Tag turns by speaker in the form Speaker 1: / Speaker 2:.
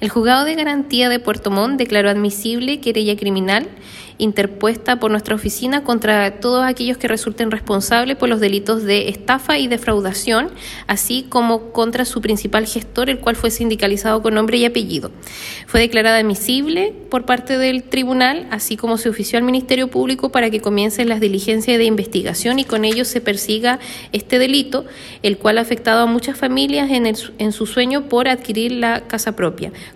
Speaker 1: El Juzgado de Garantía de Puerto Montt declaró admisible querella criminal interpuesta por nuestra oficina contra todos aquellos que resulten responsables por los delitos de estafa y defraudación, así como contra su principal gestor, el cual fue sindicalizado con nombre y apellido. Fue declarada admisible por parte del tribunal, así como se ofició al Ministerio Público para que comiencen las diligencias de investigación y con ello se persiga este delito, el cual ha afectado a muchas familias en su sueño por adquirir la casa propia.